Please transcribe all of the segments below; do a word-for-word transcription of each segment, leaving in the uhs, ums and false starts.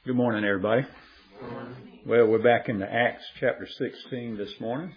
Good morning, everybody. Good morning. Well, we're back in the Acts chapter sixteen this morning.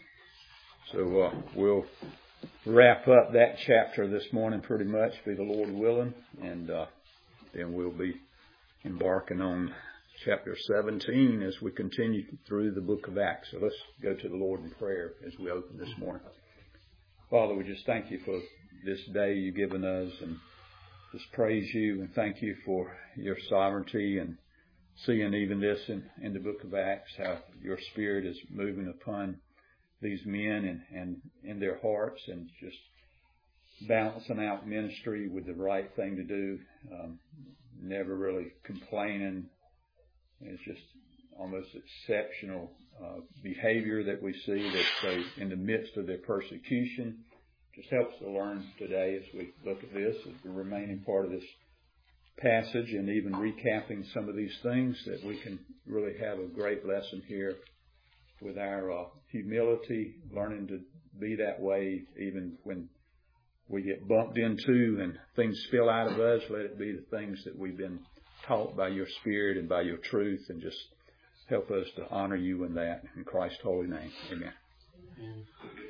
So uh, we'll wrap up that chapter this morning pretty much, be the Lord willing. And uh, then we'll be embarking on chapter seventeen as we continue through the book of Acts. So let's go to the Lord in prayer as we open this morning. Father, we just thank you for this day you've given us, and just praise you and thank you for your sovereignty, and seeing even this in, in the book of Acts, how your Spirit is moving upon these men and, and in their hearts, and just balancing out ministry with the right thing to do, um, never really complaining. It's just almost exceptional uh, behavior that we see that they, in the midst of their persecution, just helps to learn today as we look at this, as the remaining part of this passage, and even recapping some of these things, that we can really have a great lesson here with our uh, humility, learning to be that way even when we get bumped into and things spill out of us. Let it be the things that we've been taught by your Spirit and by your truth, and just help us to honor you in that. In Christ's holy name, amen. Amen.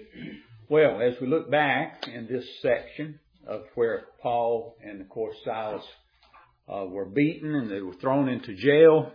Well, as we look back in this section of where Paul and, of course, Silas Uh, were beaten and they were thrown into jail,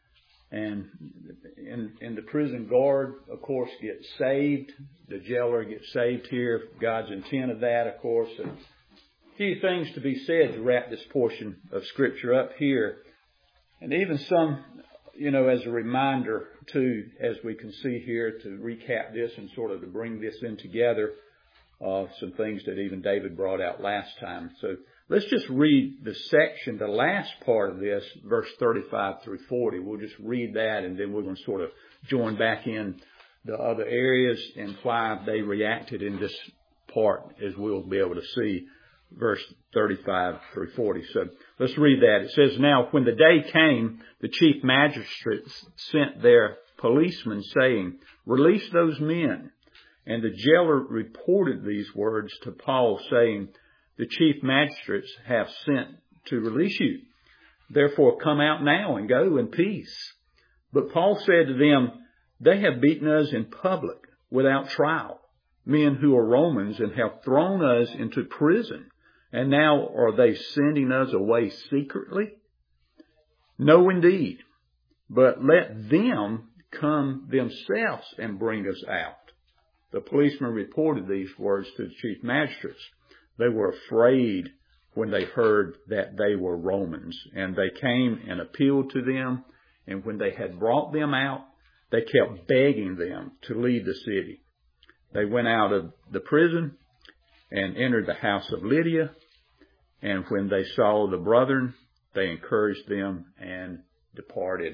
and in, in the prison guard, of course, gets saved. The jailer gets saved here. God's intent of that, of course. And a few things to be said to wrap this portion of Scripture up here, and even some, you know, as a reminder too, as we can see here, to recap this and sort of to bring this in together, uh, some things that even David brought out last time. So let's just read the section, the last part of this, verse thirty-five through forty. We'll just read that, and then we're going to sort of join back in the other areas and why they reacted in this part, as we'll be able to see, verse thirty-five through forty. So let's read that. It says, "Now when the day came, the chief magistrates sent their policemen, saying, 'Release those men.' And the jailer reported these words to Paul, saying, 'The chief magistrates have sent to release you. Therefore come out now and go in peace.' But Paul said to them, 'They have beaten us in public without trial, men who are Romans, and have thrown us into prison. And now are they sending us away secretly? No, indeed. But let them come themselves and bring us out.' The policemen reported these words to the chief magistrates. They were afraid when they heard that they were Romans, and they came and appealed to them. And when they had brought them out, they kept begging them to leave the city. They went out of the prison and entered the house of Lydia. And when they saw the brethren, they encouraged them and departed."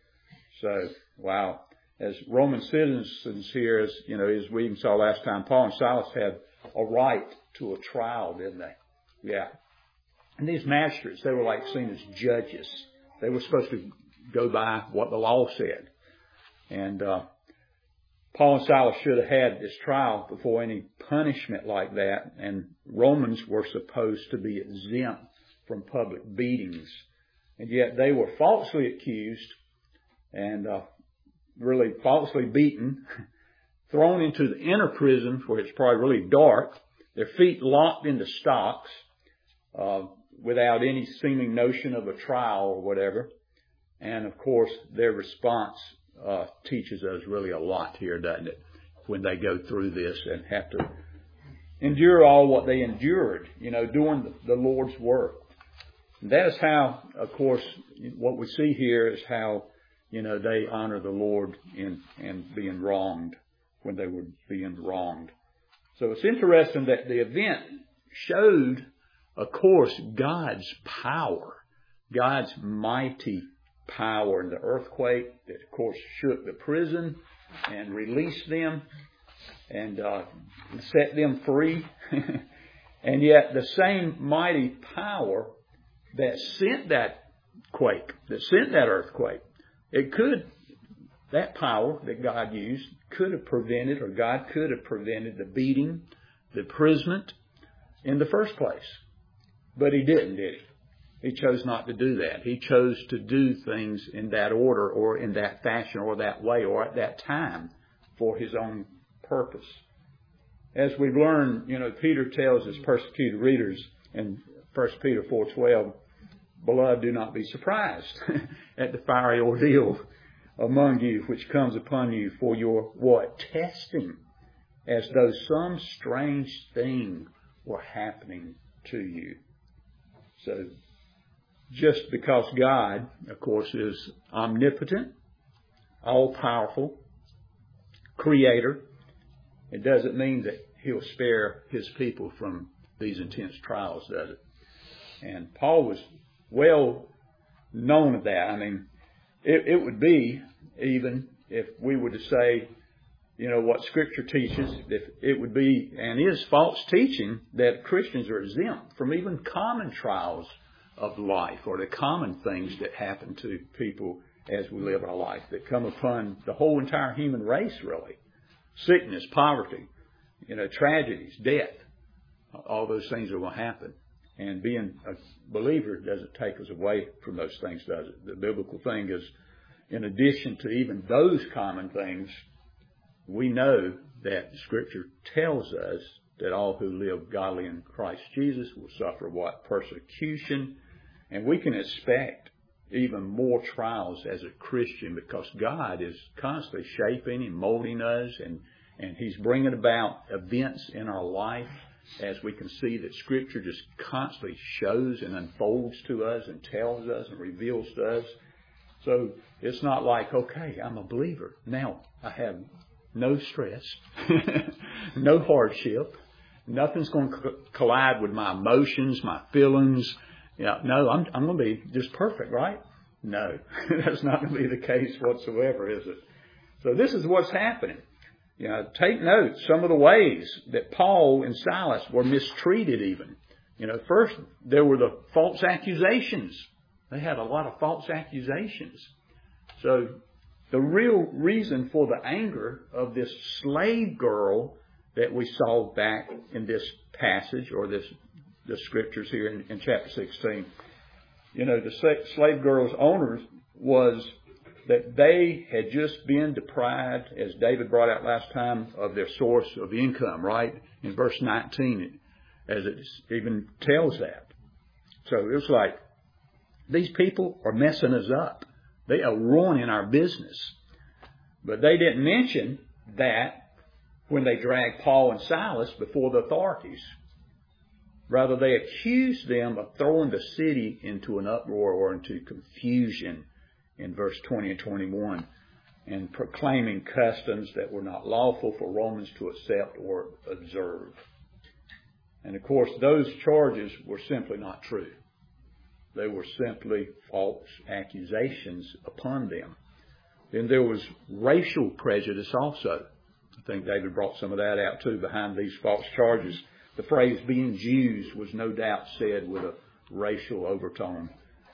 So, wow. As Roman citizens here, as you know, as we even saw last time, Paul and Silas had a right to a trial, didn't they? Yeah. And these magistrates, they were like seen as judges. They were supposed to go by what the law said. And uh, Paul and Silas should have had this trial before any punishment like that. And Romans were supposed to be exempt from public beatings. And yet they were falsely accused and uh, really falsely beaten, thrown into the inner prison where it's probably really dark, their feet locked into stocks, uh, without any seeming notion of a trial or whatever. And of course, their response uh, teaches us really a lot here, doesn't it? When they go through this and have to endure all what they endured, you know, doing the, the Lord's work. And that is how, of course, what we see here is how, you know, they honor the Lord in, in being wronged, when they were being wronged. So it's interesting that the event showed, of course, God's power, God's mighty power in the earthquake that, of course, shook the prison and released them and uh, set them free. And yet the same mighty power that sent that quake, that sent that earthquake, it could, that power that God used could have prevented, or God could have prevented the beating, the imprisonment in the first place. But He didn't, did He? He chose not to do that. He chose to do things in that order or in that fashion or that way or at that time for his own purpose. As we've learned, you know, Peter tells his persecuted readers in First Peter four twelve, "Beloved, do not be surprised at the fiery ordeal among you which comes upon you for your," what? "Testing, as though some strange thing were happening to you." So, just because God, of course, is omnipotent, all-powerful, creator, it doesn't mean that he'll spare his people from these intense trials, does it? And Paul was well known of that. I mean, it, it would be, even if we were to say, you know, what Scripture teaches, if it would be and is false teaching that Christians are exempt from even common trials of life or the common things that happen to people as we live our life that come upon the whole entire human race, really. Sickness, poverty, you know, tragedies, death. All those things are going to happen. And being a believer doesn't take us away from those things, does it? The biblical thing is, in addition to even those common things, we know that Scripture tells us that all who live godly in Christ Jesus will suffer what? Persecution. And we can expect even more trials as a Christian because God is constantly shaping and molding us, and, and He's bringing about events in our life as we can see that Scripture just constantly shows and unfolds to us and tells us and reveals to us. So it's not like, okay, I'm a believer. Now I have no stress, no hardship. Nothing's going to collide with my emotions, my feelings. You know, no, I'm, I'm going to be just perfect, right? No, that's not going to be the case whatsoever, is it? So this is what's happening. You know, take note some of the ways that Paul and Silas were mistreated even. You know, first there were the false accusations. They had a lot of false accusations. So the real reason for the anger of this slave girl that we saw back in this passage or this the scriptures here in, in chapter sixteen, you know, the slave girl's owners was that they had just been deprived, as David brought out last time, of their source of income, right? In verse nineteen, as it even tells that. So it was like, these people are messing us up. They are ruining our business. But they didn't mention that when they dragged Paul and Silas before the authorities. Rather, they accused them of throwing the city into an uproar or into confusion in verse twenty and twenty-one, and proclaiming customs that were not lawful for Romans to accept or observe. And of course, those charges were simply not true. They were simply false accusations upon them. Then there was racial prejudice also. I think David brought some of that out too behind these false charges. The phrase being Jews was no doubt said with a racial overtone.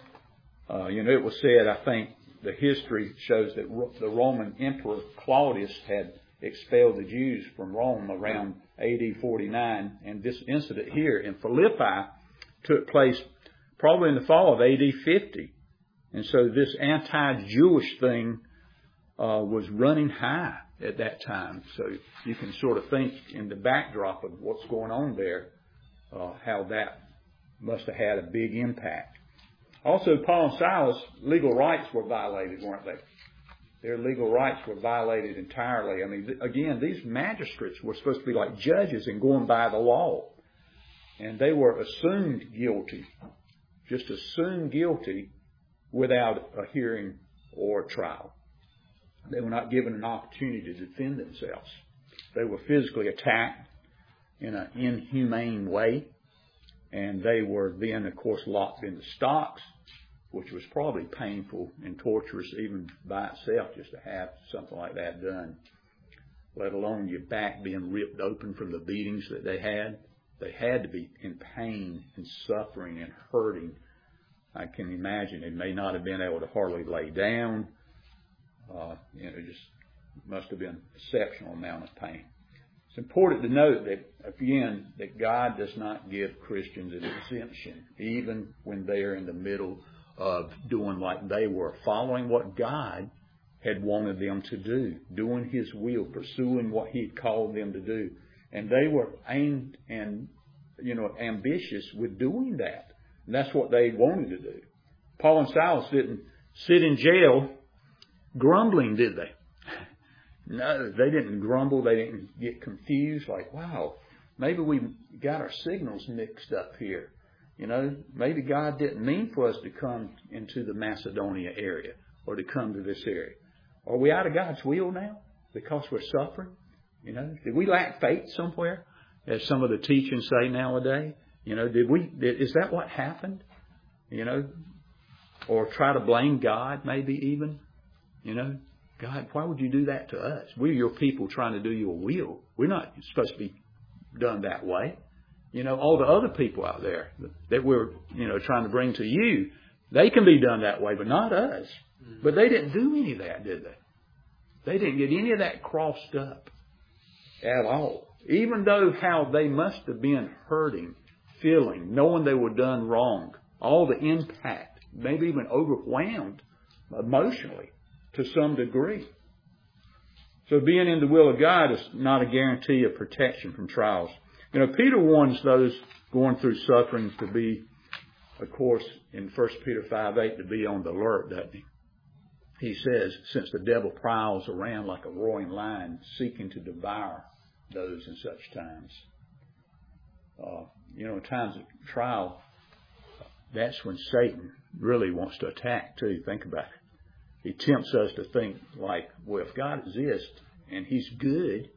Uh, you know, it was said, I think the history shows that the Roman Emperor Claudius had expelled the Jews from Rome around A D forty-nine. And this incident here in Philippi took place probably in the fall of A D fifty. And so this anti-Jewish thing uh, was running high at that time. So you can sort of think in the backdrop of what's going on there, uh, how that must have had a big impact. Also, Paul and Silas' legal rights were violated, weren't they? Their legal rights were violated entirely. I mean, th- again, these magistrates were supposed to be like judges and going by the law. And they were assumed guilty, just assumed guilty without a hearing or a trial. They were not given an opportunity to defend themselves. They were physically attacked in an inhumane way. And they were then, of course, locked in the stocks, which was probably painful and torturous even by itself just to have something like that done, let alone your back being ripped open from the beatings that they had. They had to be in pain and suffering and hurting. I can imagine they may not have been able to hardly lay down. Uh, you know, just must have been an exceptional amount of pain. It's important to note that, again, that God does not give Christians an exemption, even when they are in the middle of doing like they were, following what God had wanted them to do, doing His will, pursuing what He had called them to do. And they were aimed and, you know, ambitious with doing that. And that's what they wanted to do. Paul and Silas didn't sit in jail grumbling, did they? No, they didn't grumble. They didn't get confused like, wow, maybe we got our signals mixed up here. You know, maybe God didn't mean for us to come into the Macedonia area or to come to this area. Are we out of God's will now because we're suffering? You know, did we lack faith somewhere, as some of the teachings say nowadays? You know, did we? Did, is that what happened? You know, or try to blame God, maybe even. You know, God, why would you do that to us? We're your people trying to do your will. We're not supposed to be done that way. You know, all the other people out there that we're, you know, trying to bring to you, they can be done that way, but not us. But they didn't do any of that, did they? They didn't get any of that crossed up at all. Even though how they must have been hurting, feeling, knowing they were done wrong, all the impact, maybe even overwhelmed emotionally to some degree. So being in the will of God is not a guarantee of protection from trials. You know, Peter warns those going through suffering to be, of course, in First Peter five eight, to be on the alert, doesn't he? He says, since the devil prowls around like a roaring lion, seeking to devour those in such times. Uh, you know, in times of trial, that's when Satan really wants to attack too. Think about it. He tempts us to think like, well, if God exists and He's good,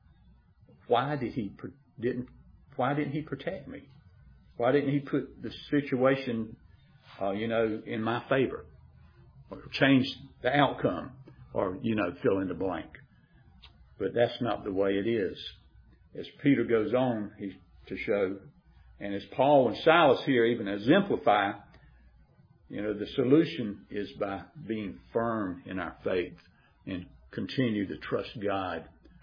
why did He didn't why didn't He protect me? Why didn't He put the situation, uh, you know, in my favor, or change the outcome, or you know, fill in the blank? But that's not the way it is. As Peter goes on, he to show, and as Paul and Silas here even exemplify, you know, the solution is by being firm in our faith and continue to trust God.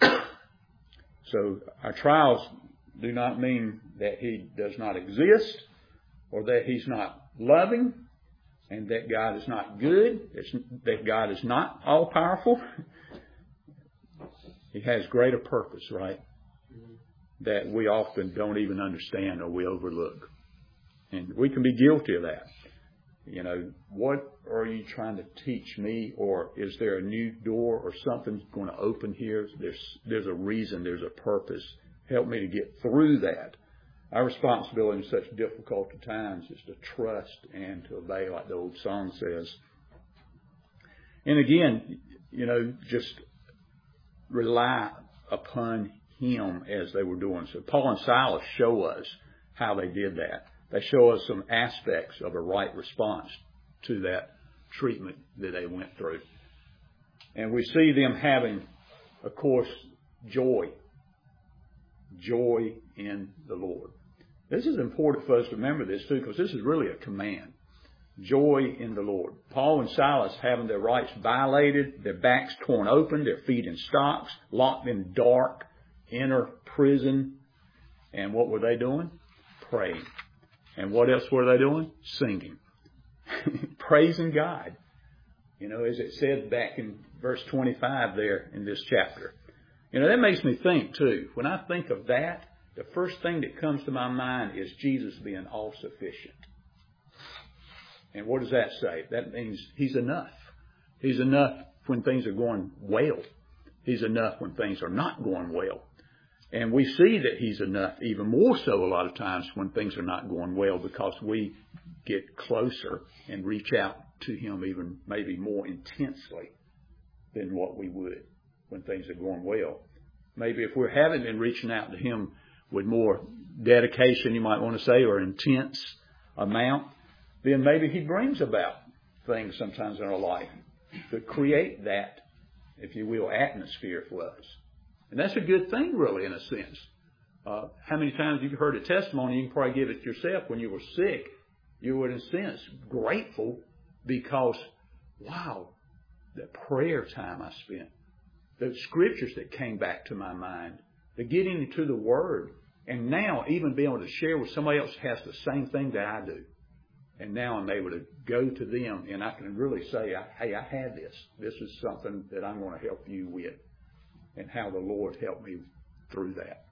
So our trials do not mean that He does not exist or that He's not loving and that God is not good, it's, that God is not all-powerful. He has greater purpose, right? That we often don't even understand or we overlook. And we can be guilty of that. You know, what are you trying to teach me? Or is there a new door or something going to open here? There's, there's a reason, there's a purpose. Help me to get through that. Our responsibility in such difficult times is to trust and to obey, like the old song says. And again, you know, just rely upon Him as they were doing. So Paul and Silas show us how they did that. They show us some aspects of a right response to that treatment that they went through. And we see them having, of course, joy. Joy in the Lord. This is important for us to remember this too, because this is really a command. Joy in the Lord. Paul and Silas having their rights violated, their backs torn open, their feet in stocks, locked in dark inner prison. And what were they doing? Praying. And what else were they doing? Singing. Praising God. You know, as it said back in verse twenty-five there in this chapter. You know, that makes me think too. When I think of that, the first thing that comes to my mind is Jesus being all-sufficient. And what does that say? That means He's enough. He's enough when things are going well. He's enough when things are not going well. And we see that He's enough even more so a lot of times when things are not going well, because we get closer and reach out to Him even maybe more intensely than what we would when things are going well. Maybe if we haven't been reaching out to Him with more dedication, you might want to say, or intense amount, then maybe He brings about things sometimes in our life to create that, if you will, atmosphere for us. And that's a good thing, really, in a sense. Uh, how many times you've heard a testimony, you can probably give it yourself, when you were sick, you were, in a sense, grateful because, wow, the prayer time I spent, the scriptures that came back to my mind, to get into the Word, and now even be able to share with somebody else who has the same thing that I do. And now I'm able to go to them and I can really say, hey, I had this. This is something that I'm going to help you with, and how the Lord helped me through that.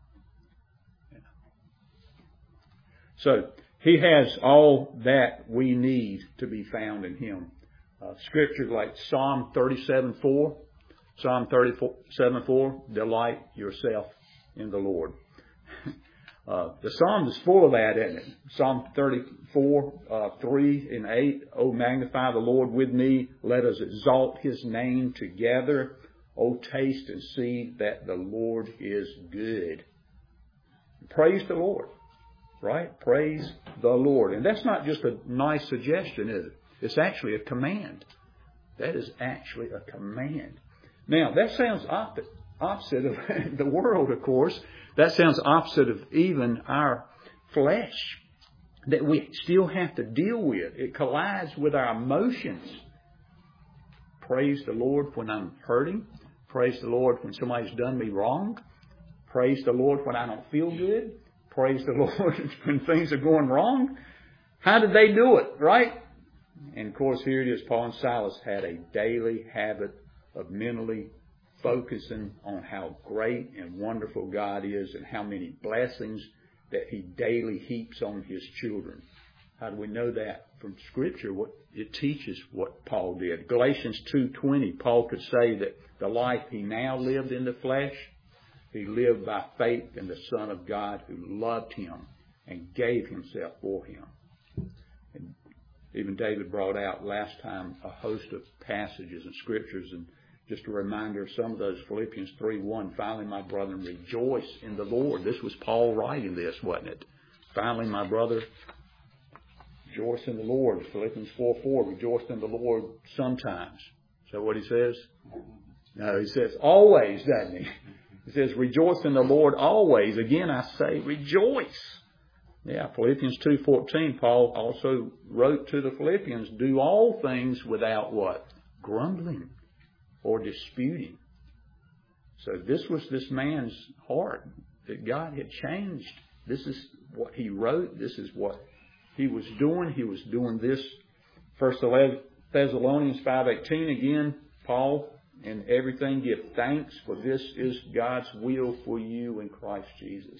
So He has all that we need to be found in Him. Uh, scriptures like Psalm thirty-seven four, Psalm thirty-seven four, delight yourself in the Lord. Uh, the Psalm is full of that, isn't it? Psalm thirty-four, uh, three and eight. Oh, magnify the Lord with me. Let us exalt His name together. Oh, taste and see that the Lord is good. Praise the Lord. Right? Praise the Lord. And that's not just a nice suggestion, is it? It's actually a command. That is actually a command. Now, that sounds op- opposite of the world, of course. That sounds opposite of even our flesh that we still have to deal with. It collides with our emotions. Praise the Lord when I'm hurting. Praise the Lord when somebody's done me wrong. Praise the Lord when I don't feel good. Praise the Lord when things are going wrong. How did they do it, right? And of course, here it is. Paul and Silas had a daily habit of mentally focusing on how great and wonderful God is and how many blessings that He daily heaps on His children. How do we know that? From Scripture, what it teaches what Paul did. Galatians two twenty, Paul could say that the life he now lived in the flesh, he lived by faith in the Son of God who loved him and gave Himself for him. And even David brought out last time a host of passages and Scriptures, and just a reminder of some of those. Philippians three one, finally, my brethren, rejoice in the Lord. This was Paul writing this, wasn't it? Finally, my brother, rejoice in the Lord. Philippians four four, rejoice in the Lord sometimes. Is that what he says? No, he says always, doesn't he? He says, rejoice in the Lord always. Again, I say, rejoice. Yeah, Philippians two fourteen, Paul also wrote to the Philippians, do all things without what? Grumbling or disputing. So this was this man's heart, that God had changed. This is what he wrote. This is what he was doing. He was doing this. First Thessalonians five eighteen, again, Paul, in everything give thanks, for this is God's will for you in Christ Jesus.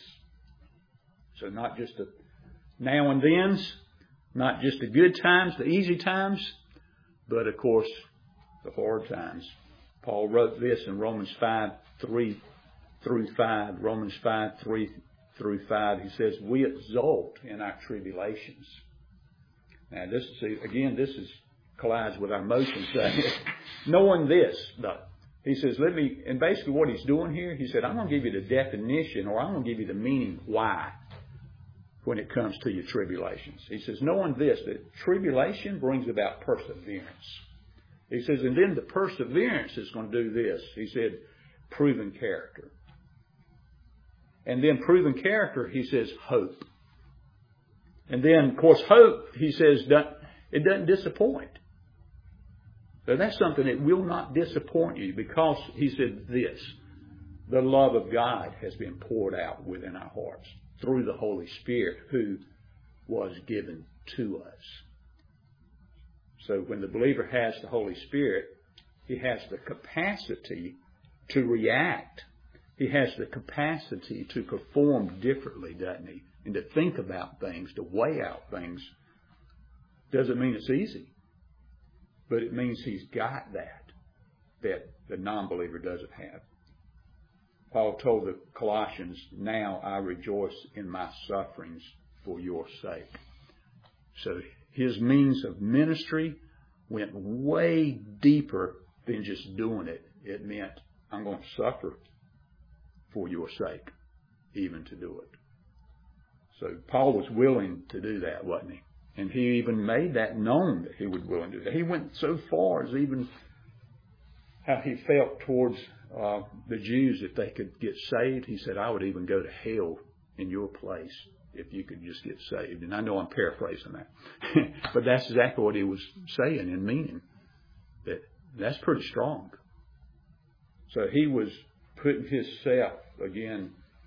So not just the now and thens, not just the good times, the easy times, but of course the hard times. Paul wrote this in Romans five three through five. Romans five three through five. He says, we exult in our tribulations. Now this is, again, this is collides with our emotions. Knowing this, though, he says, let me, and basically what he's doing here, he said, I'm going to give you the definition, or I'm going to give you the meaning why when it comes to your tribulations. He says, knowing this, that tribulation brings about perseverance. He says, and then the perseverance is going to do this. He said, proven character. And then proven character, he says, hope. And then, of course, hope, he says, it doesn't disappoint. So that's something that will not disappoint you, because he said this, the love of God has been poured out within our hearts through the Holy Spirit who was given to us. So when the believer has the Holy Spirit, he has the capacity to react. He has the capacity to perform differently, doesn't he? And to think about things, to weigh out things. Doesn't mean it's easy. But it means he's got that, that the non-believer doesn't have. Paul told the Colossians, now I rejoice in my sufferings for your sake. So his means of ministry went way deeper than just doing it. It meant, I'm going to suffer for your sake, even to do it. So Paul was willing to do that, wasn't he? And he even made that known that he was willing to do that. He went so far as even how he felt towards uh, the Jews, if they could get saved. He said, I would even go to hell in your place if you could just get saved. And I know I'm paraphrasing that. But that's exactly what he was saying and meaning. That that's pretty strong. So he was putting himself, again,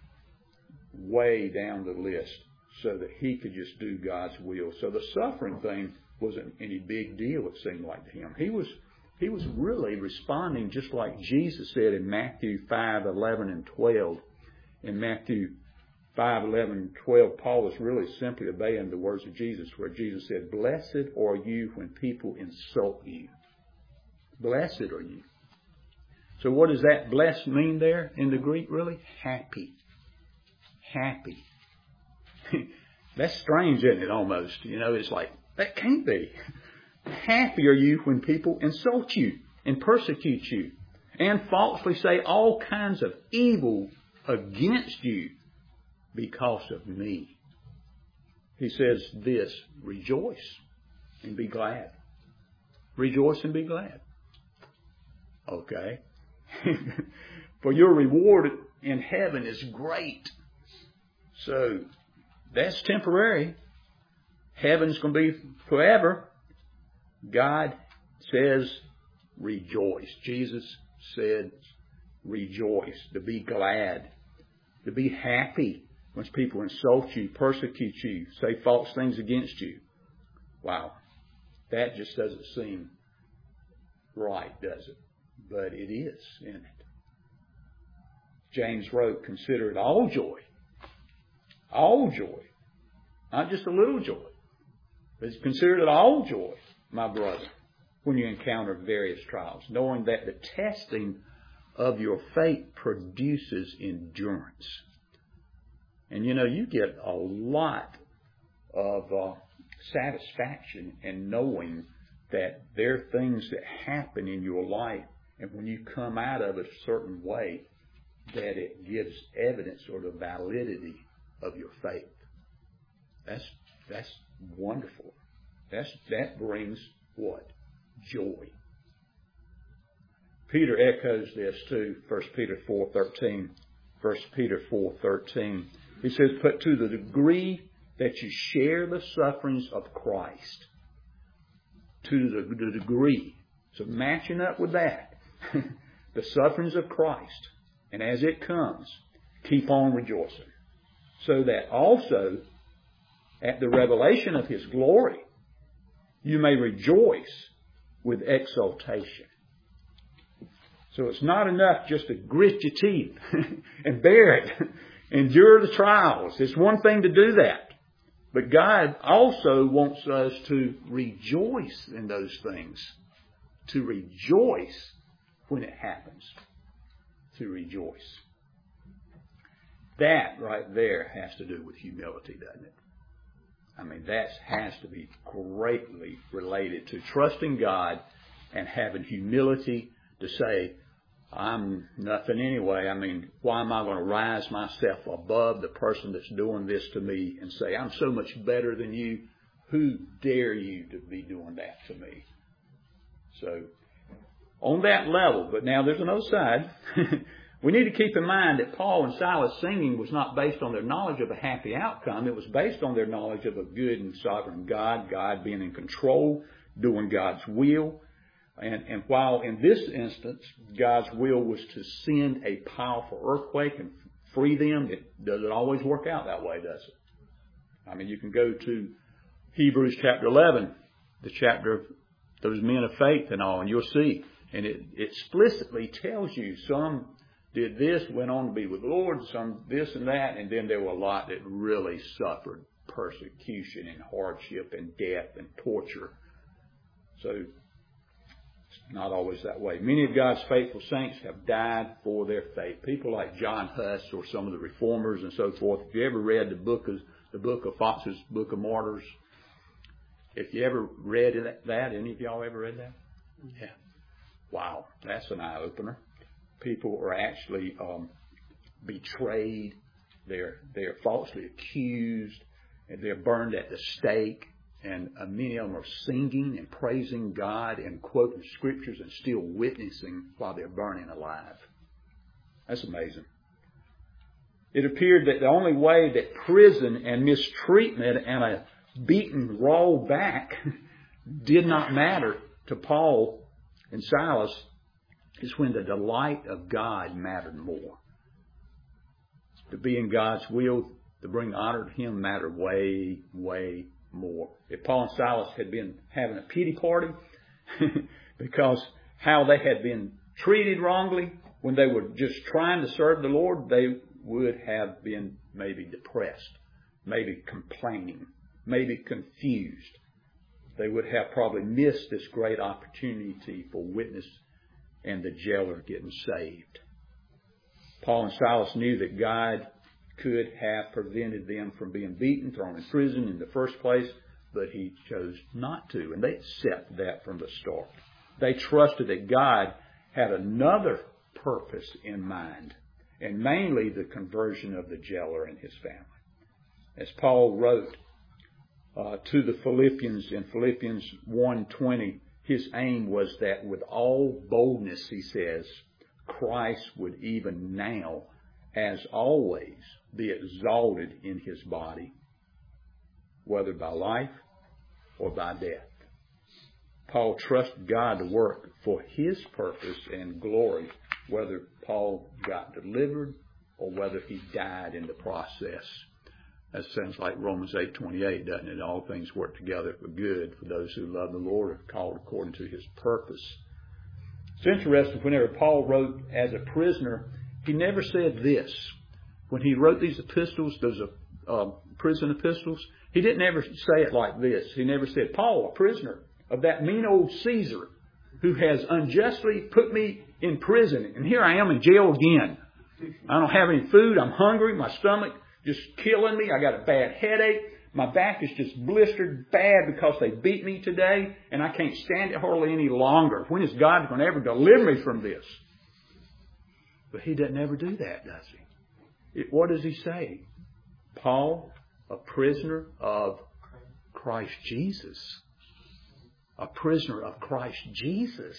way down the list so that he could just do God's will. So the suffering thing wasn't any big deal, it seemed like to him. He was he was really responding just like Jesus said in Matthew five, eleven, and twelve. In Matthew five, eleven, and twelve, Paul was really simply obeying the words of Jesus, where Jesus said, "Blessed are you when people insult you." Blessed are you. So what does that blessed mean there in the Greek really? Happy. Happy. That's strange, isn't it, almost? You know, it's like, that can't be. Happy are you when people insult you and persecute you and falsely say all kinds of evil against you because of me. He says this, rejoice and be glad. Rejoice and be glad. Okay. For your reward in heaven is great. So, that's temporary. Heaven's going to be forever. God says, rejoice. Jesus said, rejoice. To be glad. To be happy when people insult you, persecute you, say false things against you. Wow. That just doesn't seem right, does it? But it is, isn't it? James wrote, consider it all joy. All joy. Not just a little joy. But consider it all joy, my brother, when you encounter various trials, knowing that the testing of your faith produces endurance. And you know, you get a lot of uh, satisfaction in knowing that there are things that happen in your life, and when you come out of it a certain way, that it gives evidence or the validity of your faith. That's that's wonderful. That's that brings what? Joy. Peter echoes this too. First Peter four thirteen. First Peter four thirteen. He says, "But to the degree that you share the sufferings of Christ, to the, the degree." So matching up with that, the sufferings of Christ, and as it comes, keep on rejoicing, so that also at the revelation of His glory, you may rejoice with exultation. So it's not enough just to grit your teeth and bear it, endure the trials. It's one thing to do that. But God also wants us to rejoice in those things. To rejoice when it happens. To rejoice. That right there has to do with humility, doesn't it? I mean, that has to be greatly related to trusting God and having humility to say, I'm nothing anyway. I mean, why am I going to rise myself above the person that's doing this to me and say, I'm so much better than you? Who dare you to be doing that to me? So, on that level, but now there's another side. We need to keep in mind that Paul and Silas singing was not based on their knowledge of a happy outcome. It was based on their knowledge of a good and sovereign God, God being in control, doing God's will. And, and while in this instance, God's will was to send a powerful earthquake and free them, it doesn't always work out that way, does it? I mean, you can go to Hebrews chapter eleven, the chapter of those men of faith and all, and you'll see. And it, it explicitly tells you some did this, went on to be with the Lord, some this and that, and then there were a lot that really suffered persecution and hardship and death and torture. So, it's not always that way. Many of God's faithful saints have died for their faith. People like John Huss or some of the reformers and so forth. If you ever read the book of, the book of Fox's Book of Martyrs, if you ever read that, any of y'all ever read that? Yeah. Wow, that's an eye-opener. People are actually um, betrayed. They're they're falsely accused, and they're burned at the stake. And uh, many of them are singing and praising God and quoting scriptures and still witnessing while they're burning alive. That's amazing. It appeared that the only way that prison and mistreatment and a beaten raw back did not matter to Paul and Silas is when the delight of God mattered more. to be in God's will, to bring honor to Him, matter way, way more. If Paul and Silas had been having a pity party because how they had been treated wrongly when they were just trying to serve the Lord, they would have been maybe depressed, maybe complaining, maybe confused. They would have probably missed this great opportunity for witness and the jailer getting saved. Paul and Silas knew that God could have prevented them from being beaten, thrown in prison in the first place, but He chose not to. And they accepted that from the start. They trusted that God had another purpose in mind, and mainly the conversion of the jailer and his family. As Paul wrote uh, to the Philippians in Philippians one twenty, his aim was that with all boldness, he says, Christ would even now, as always, be exalted in His body, whether by life or by death. Paul trusted God to work for His purpose and glory, whether Paul got delivered or whether he died in the process. That sounds like Romans eight twenty-eight, doesn't it? All things work together for good for those who love the Lord and are called according to His purpose. It's interesting, whenever Paul wrote as a prisoner, he never said this. When he wrote these epistles, those uh, prison epistles, he didn't ever say it like this. He never said, Paul, a prisoner of that mean old Caesar who has unjustly put me in prison, and here I am in jail again. I don't have any food. I'm hungry. My stomach just killing me. I got a bad headache. My back is just blistered bad because they beat me today, and I can't stand it hardly any longer. When is God going to ever deliver me from this? But he doesn't ever do that, does he? It, what does he say? Paul, a prisoner of Christ Jesus. A prisoner of Christ Jesus.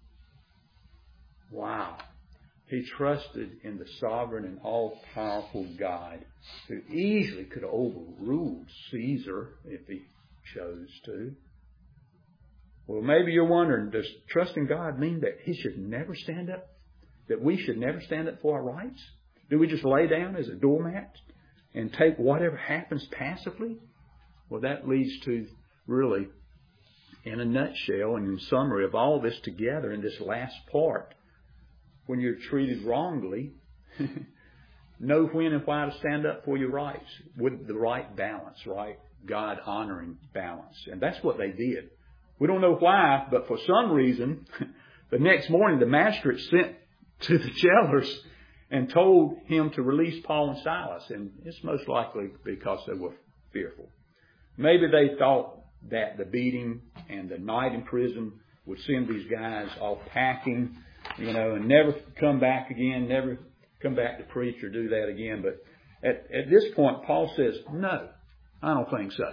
Wow. He trusted in the sovereign and all-powerful God who easily could have overruled Caesar if he chose to. Well, maybe you're wondering, does trusting God mean that He should never stand up? That we should never stand up for our rights? Do we just lay down as a doormat and take whatever happens passively? Well, that leads to really, in a nutshell and in summary of all this together in this last part, when you're treated wrongly, know when and why to stand up for your rights with the right balance, right? God-honoring balance. And that's what they did. We don't know why, but for some reason, the next morning the magistrate sent to the jailers and told him to release Paul and Silas. And it's most likely because they were fearful. Maybe they thought that the beating and the night in prison would send these guys off packing, you know, and never come back again, never come back to preach or do that again. But at, at this point, Paul says, no, I don't think so.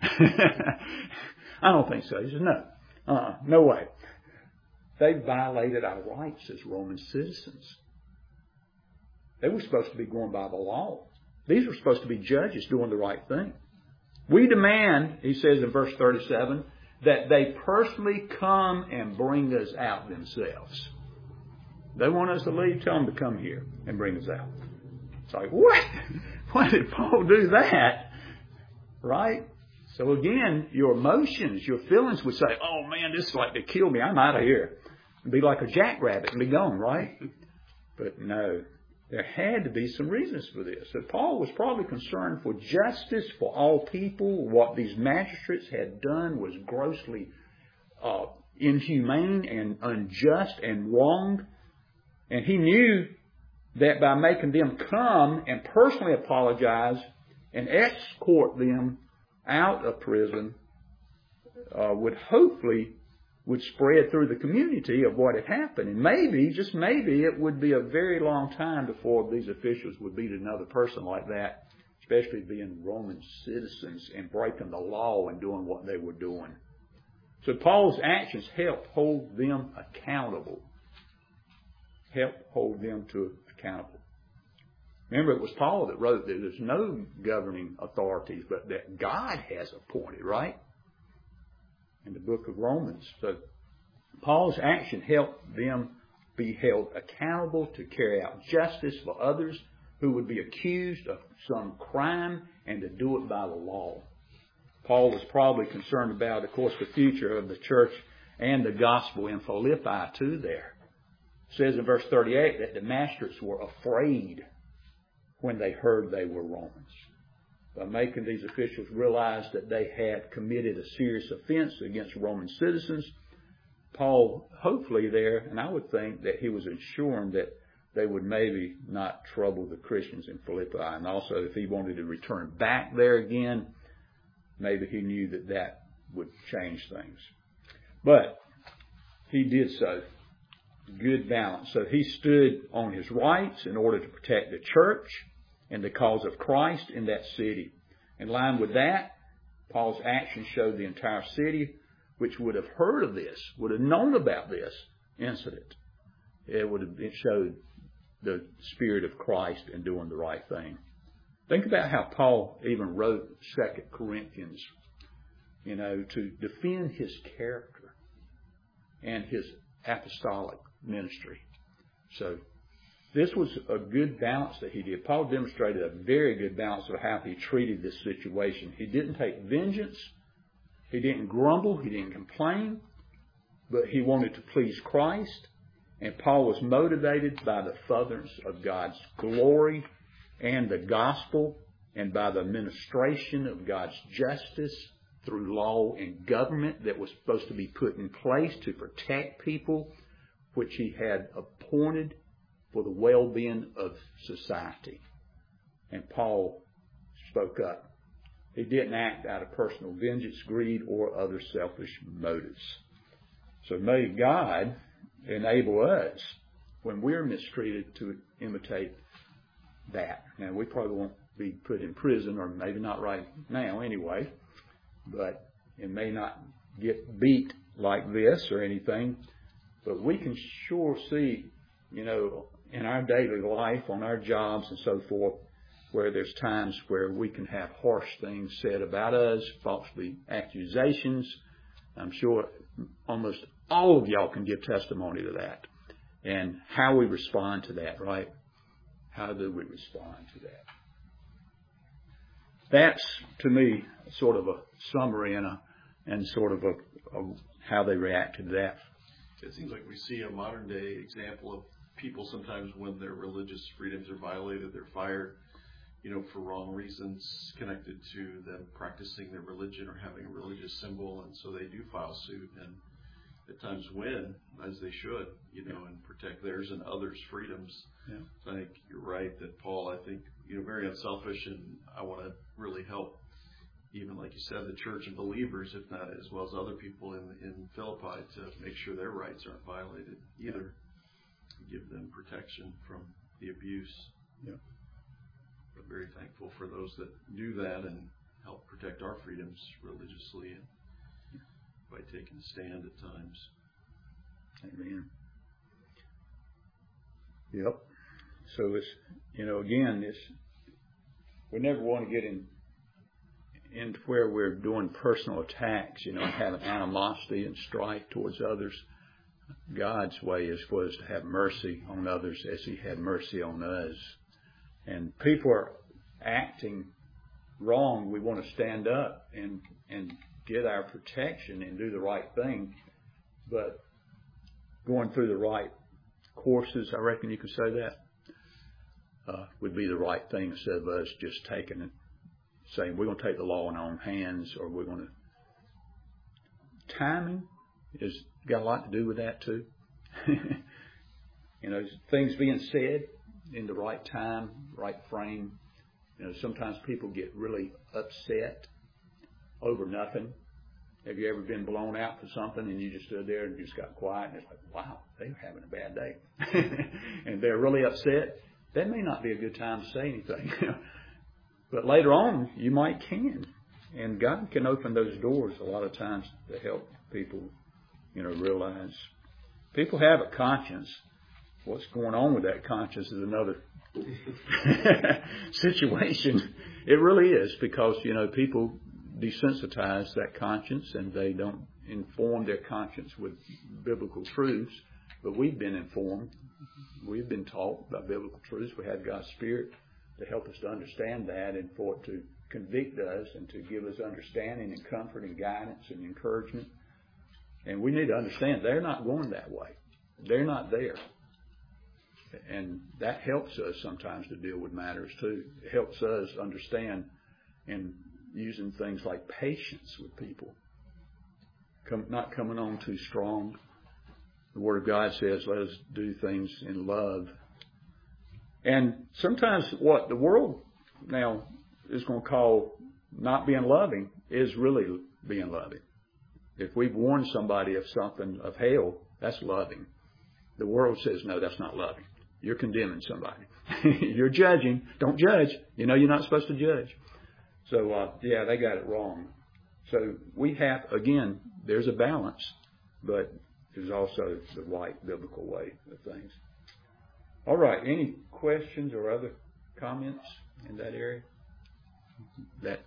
I don't think so. He says, no, uh-uh, no way. They violated our rights as Roman citizens. They were supposed to be going by the law. These were supposed to be judges doing the right thing. We demand, he says in verse thirty-seven, that they personally come and bring us out themselves. They want us to leave, tell them to come here and bring us out. It's like, what? Why did Paul do that? Right? So again, your emotions, your feelings would say, oh man, this is like to kill me. I'm out of here. And be like a jackrabbit and be gone, right? But no, there had to be some reasons for this. So Paul was probably concerned for justice for all people. What these magistrates had done was grossly uh, inhumane and unjust and wrong. And he knew that by making them come and personally apologize and escort them out of prison uh, would hopefully would spread through the community of what had happened. And maybe, just maybe, it would be a very long time before these officials would beat another person like that, especially being Roman citizens and breaking the law and doing what they were doing. So Paul's actions helped hold them accountable. Help hold them to accountable. Remember, it was Paul that wrote that there's no governing authorities, but that God has appointed, right? In the book of Romans. So Paul's action helped them be held accountable to carry out justice for others who would be accused of some crime and to do it by the law. Paul was probably concerned about, of course, the future of the church and the gospel in Philippi too there. It says in verse thirty-eight that the masters were afraid when they heard they were Romans. By making these officials realize that they had committed a serious offense against Roman citizens, Paul, hopefully there, and I would think that he was ensuring that they would maybe not trouble the Christians in Philippi. And also, if he wanted to return back there again, maybe he knew that that would change things. But he did so. Good balance. So he stood on his rights in order to protect the church and the cause of Christ in that city. In line with that, Paul's actions showed the entire city, which would have heard of this, would have known about this incident. It would have showed the Spirit of Christ in doing the right thing. Think about how Paul even wrote Second Corinthians, you know, to defend his character and his apostolic ministry. So this was a good balance that he did. Paul demonstrated a very good balance of how he treated this situation. He didn't take vengeance. He didn't grumble. He didn't complain. But he wanted to please Christ. And Paul was motivated by the furtherance of God's glory and the gospel, and by the administration of God's justice through law and government that was supposed to be put in place to protect people, which he had appointed for the well-being of society. And Paul spoke up. He didn't act out of personal vengeance, greed, or other selfish motives. So may God enable us, when we're mistreated, to imitate that. Now, we probably won't be put in prison, or maybe not right now anyway, but it may not get beat like this or anything, but we can sure see, you know, in our daily life, on our jobs and so forth, where there's times where we can have harsh things said about us, falsely accusations. I'm sure almost all of y'all can give testimony to that. And how we respond to that, right? How do we respond to that? That's, to me, sort of a summary and a and sort of a, a how they reacted to that. It seems like we see a modern day example of people sometimes when their religious freedoms are violated, they're fired, you know, for wrong reasons connected to them practicing their religion or having a religious symbol, and so they do file suit and at times win, as they should, you know, and protect theirs and others' freedoms. Yeah. So I think you're right that Paul, I think, you know, very unselfish, and I want to really help, even like you said, the church and believers, if not as well as other people in in Philippi, to make sure their rights aren't violated either. Yeah. Give them protection from the abuse. Yeah. But very thankful for those that do that and help protect our freedoms religiously and by taking a stand at times. Amen. Yep. So it's, you know, again, this, we never want to get in into where we're doing personal attacks, you know, and having animosity and strife towards others. God's way is for us to have mercy on others as He had mercy on us. And people are acting wrong. We want to stand up and and get our protection and do the right thing. But going through the right courses, I reckon you could say that, uh, would be the right thing instead of us just taking it, saying we're going to take the law in our own hands, or we're going to. Timing has got a lot to do with that too. You know, things being said in the right time, right frame. You know, sometimes people get really upset over nothing. Have you ever been blown out for something and you just stood there and just got quiet and it's like, wow, they're having a bad day. And they're really upset. That may not be a good time to say anything. But later on, you might can. And God can open those doors a lot of times to help people, you know, realize. People have a conscience. What's going on with that conscience is another situation. It really is, because, you know, people desensitize that conscience and they don't inform their conscience with biblical truths. But we've been informed. We've been taught by biblical truths. We have God's Spirit to help us to understand that and for it to convict us and to give us understanding and comfort and guidance and encouragement. And we need to understand they're not going that way. They're not there. And that helps us sometimes to deal with matters too. It helps us understand and using things like patience with people. Come, not coming on too strong. The Word of God says, let us do things in love. And sometimes what the world now is going to call not being loving is really being loving. If we've warned somebody of something of hell, that's loving. The world says, no, that's not loving. You're condemning somebody. You're judging. Don't judge. You know you're not supposed to judge. So, uh, yeah, they got it wrong. So we have, again, there's a balance, but there's also the right biblical way of things. All right. Any questions or other comments in that area? That.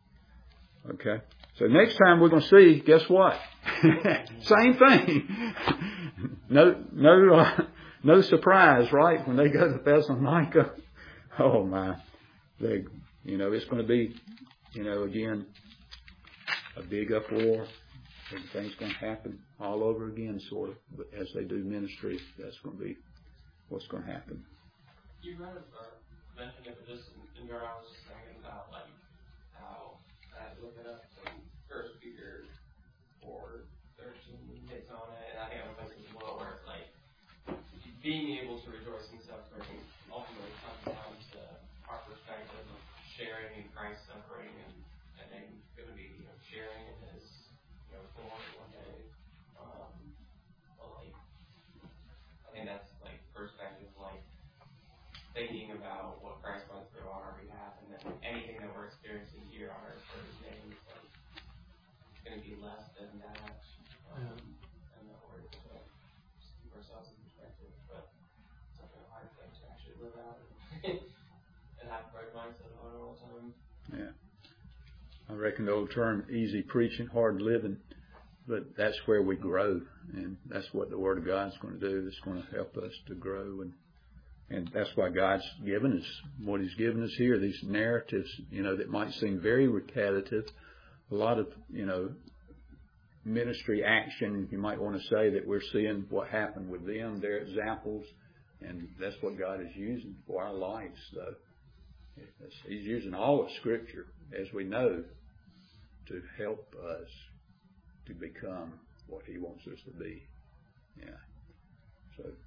Okay. So next time we're going to see, guess what? Same thing. No, no, uh, no surprise, right? When they go to Thessalonica, oh my, they, you know, it's going to be, you know, again, a big uproar. Everything's going to happen all over again, sort of. But as they do ministry, that's going to be what's going to happen. You might have uh, mentioned it just in your I was just thinking about like how I had to look it up. Some First Peter four thirteen hits on it, and I think I was mentioning as well, where it's like being able to rejoice in suffering ultimately comes down to our perspective of sharing in Christ's suffering and and then going to be you know, sharing in His you know glory one day. Um, but like I think that's like perspective, like thinking about what Christ went through on our behalf, and then anything that we're experiencing here on earth for His name is like it's going to be less than that. Um, yeah. And that we're able to just keep ourselves in perspective, but it's like a hard thing to actually live out and, and have the right mindset on it all the time. Yeah. I reckon the old term, easy preaching, hard living, but that's where we grow, and that's what the Word of God's going to do. It's going to help us to grow, and and that's why God's given us what He's given us here, these narratives, you know, that might seem very repetitive. A lot of, you know, ministry action, you might want to say that we're seeing what happened with them, their examples, and that's what God is using for our lives, though. He's using all of Scripture, as we know, to help us to become what He wants us to be. Yeah. So